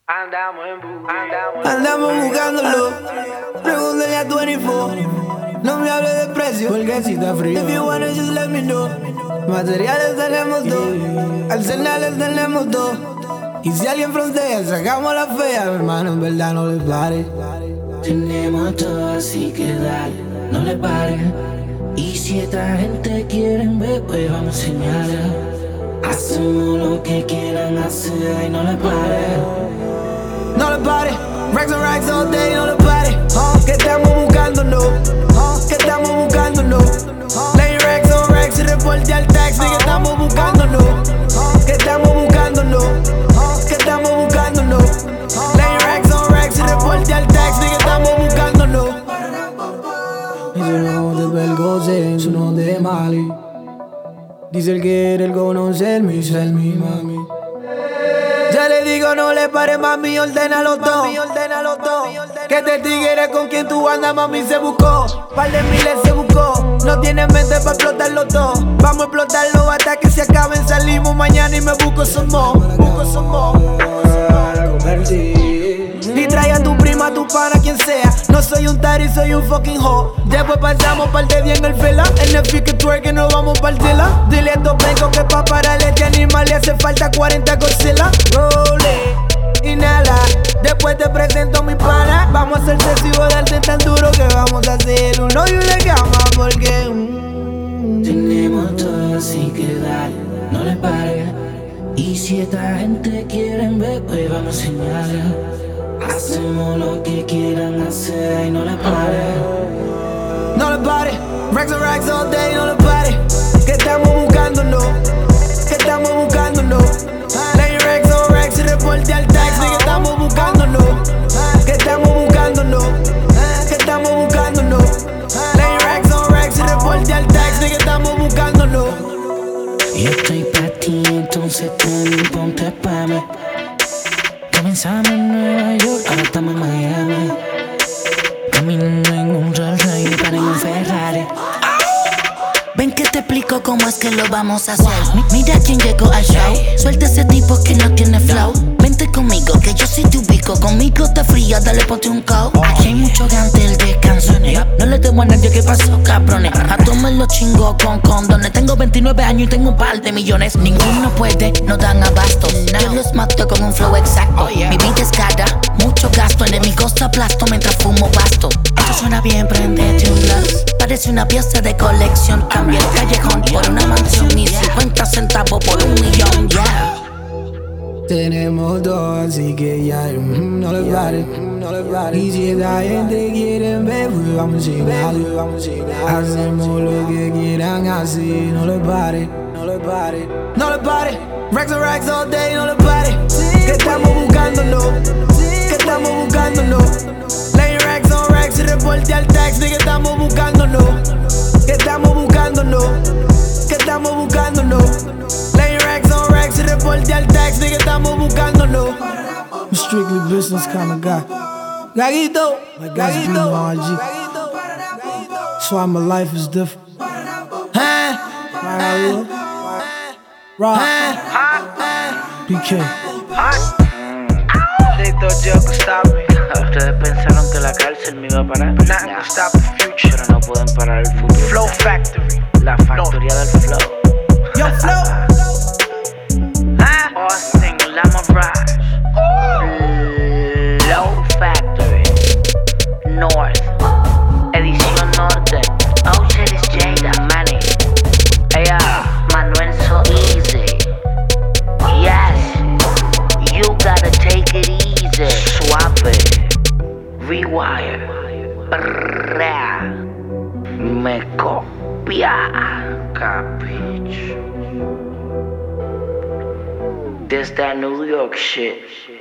Andamos buscándolo. Pregúntale a 24. No me hable de precio, porque si está frío. If you want it, just let me know. Materiales tenemos dos, arsenales tenemos dos. Y si alguien frontea, sacamos la fea. Hermano, en verdad no le pare. Tenemos todo, así que dale, no le pare. Y si esta gente quiere ver, pues vamos a enseñarle. Hacemos lo que quieran hacer y no le pare. No le pare, racks and racks all day, no le pare. Que estamos buscando, no. Que estamos buscando, no. Lay racks on racks y reporte al taxi. Que estamos buscando, no. Que estamos buscando, no. Que estamos buscando, no. Lay racks on racks y reporte al taxi. Que estamos buscando, no. Eso no de Belgoce, eso no de Mali. Dice el que quiere el conocerme y ser mi mami. Ya le digo no le pares, mami, ordénalo todo. Que este tigre con quien tú andas, mami, se buscó. Par de miles se buscó. No tiene mente para explotarlo todo. Vamos a explotarlo hasta que se acaben. Salimos mañana y me busco somos. Y trae a tu prima, a tu pana, quien sea. No soy un tari, soy un fucking hoe. Después pasamos par de día en el fela. En el fique twerk que nos vamos par tela. Dile a estos pencos que pa' pararle este animal le hace falta 40 Godzilla. Role, inhala. Después te presento a mi pana. Vamos a hacer sexy, darte tan duro que vamos a hacer un hoyo de cama porque tenemos todo, así que dale, no le pare. Y si esta gente quiere ver, pues vamos a enseñarle. Hacemos lo que quieran hacer y no le pare. No le pare, racks and racks all day, no le pare. Que estamos buscando, no. Que estamos buscando, no. Lay racks on racks y reporte al taxi. Que estamos buscando, no. Que estamos buscando, no. Que estamos buscando, no. Lay racks on racks y reporte al taxi. Que estamos buscando, no. Yo estoy pa' ti, entonces tú ponte pa' mí. Comenzamos en Nueva York, ahora estamos en Miami. Caminando en un Rolls Royce, para en un Ferrari. Ven que te explico cómo es que lo vamos a hacer. Mira quién llegó al show. Suelta ese tipo que no tiene flow. Vente conmigo, que yo sí te ubico. Conmigo está fría, dale ponte un coat. Aquí hay mucho gantel de canciones. No le debo a nadie, ¿qué pasó, cabrones? A todos me lo chingo con condones. Tengo 29 años y tengo un par de millones. Ninguno puede, no dan abasto. Yo los mato con un flow exacto. Mi vida es cara, mucho gasto. Enemigos aplasto mientras fumo basto. Esto suena bien, prendete un glass. Parece una pieza de colección. Cambia el callejón por una mansión y 50 centavos por un millón, yeah. Tenemos dos, así que ya no le pare. Y si esta gente quiere ver, pues vamos a llegar. Hacemos lo que quieran así, no le pare. No le pare, racks and racks all day, no le pare. Que estamos buscando, no. Que estamos buscando, no. Lay racks on racks y reporte al taxi. Que estamos buscando, no. Que estamos buscando, no. Que estamos buscando, no. Lay racks on racks y reporte al taxi. Que estamos buscando, no. I'm strictly business kind of guy. Gaguito, Gaguito. That's why my life is different. Rock, BK. Ustedes pensaron que la cárcel me iba a parar. Pero no pueden parar el futuro. Flow Factory, La factoría del flow. Yo, Flow. Austin, Lama Rush. Flow Factory. North. Edición Norte. Oh shit, it's Jada, Manny. Ella, Manuel So Easy. Yes, you gotta take it easy. Suave. Rewire. Bra. Me copia. Capich. This that New York shit.